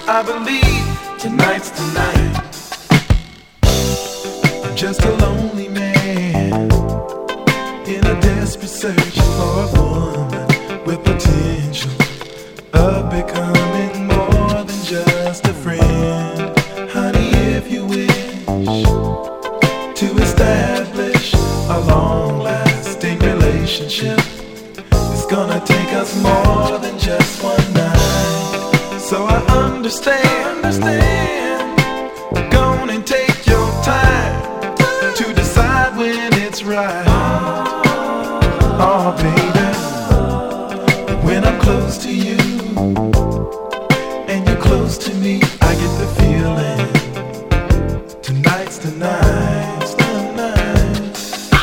I believe tonight's the night. I'm just a lonely man in a desperate search for a woman with potential of becoming more than just a friend. Honey, if you wish to establish a long-lasting relationship, it's gonna take us more than just one night. So I understand. Go on and take your time to decide when it's right. Oh, baby, when I'm close to you and you're close to me, I get the feeling tonight's the night, the night.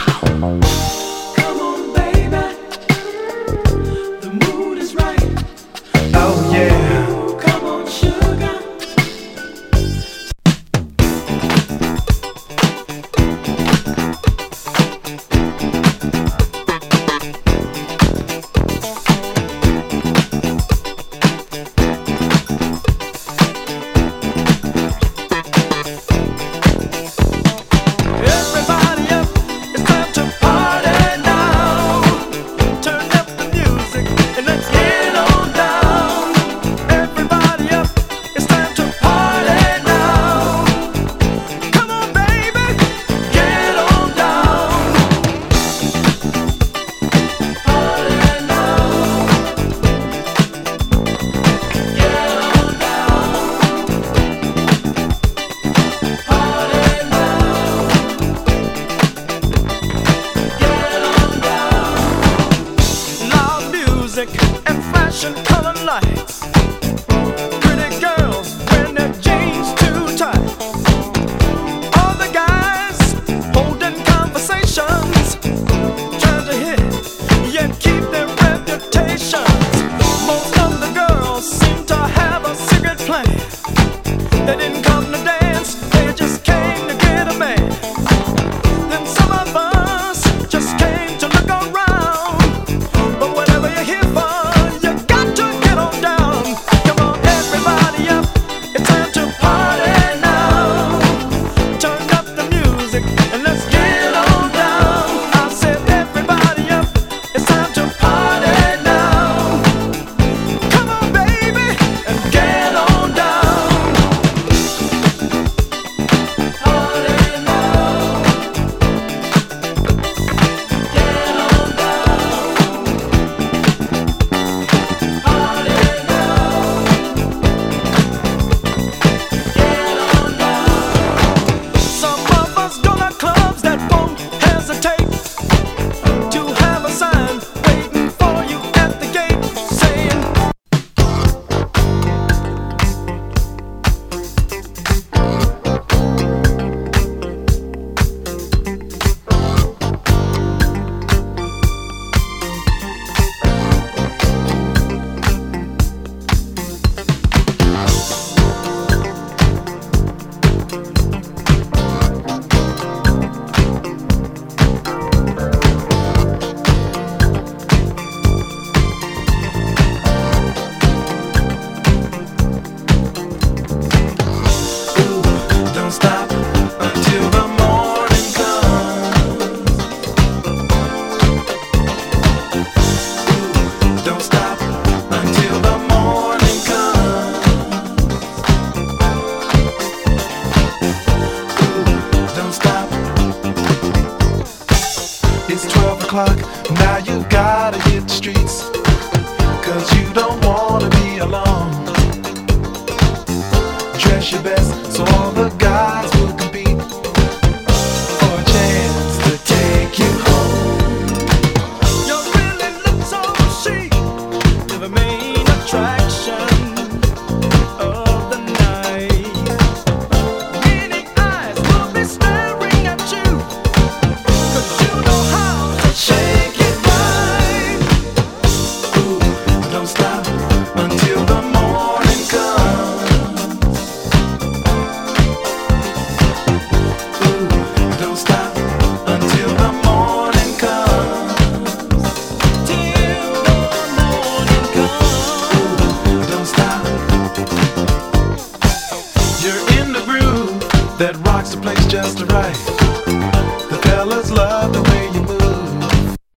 Come on, baby, the mood is right. Oh yeah. Come on, sugar. Everybody up, it's time to party now. Turn up the music and let's get on down. Everybody up, it's time to party now. Come on, baby, get on down. Party now. Get on down. Party now. Loud music and fashion color lights. Pretty girls wearing their jeans too tight. All the guys holding conversations, trying to hit yet keep their reputations. Most of the girls seem to have a secret plan. They didn't come to dance, they just came to get a man. Then some of us just came to look around. But whatever you're here for, you got to get on down. Come on, everybody up, it's time to party now. Turn up the music and let's get on down. I said everybody up, it's time to party now. Come on, baby, and get on down. Party now. Get on down. Party now. Get on down. Some of us go to clubs that won't hesitate to have a sign waiting for you at the gate saying, don't stop until the morning comes. Don't stop until the morning comes. Don't stop. It's 12 o'clock, now you gotta hit the streets, 'cause you don't wanna be alone. Dress your best so all the guys will compete for a chance to take you home. You really look so chic, you're the main attraction of the night. Many eyes will be staring at you, 'cause you know how to shake it right. Ooh, don't stop until the morning comes. just right.